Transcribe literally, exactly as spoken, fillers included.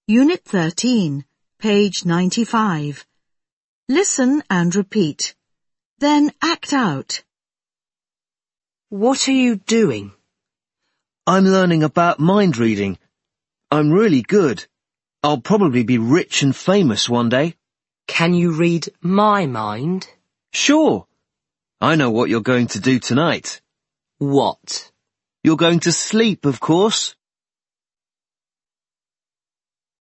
Unit thirteen, page ninety-five. Listen and repeat. Then act out. What are you doing? I'm learning about mind reading. I'm really good. I'll probably be rich and famous one day. Can you read my mind? Sure. I know what you're going to do tonight. What? You're going to sleep, of course.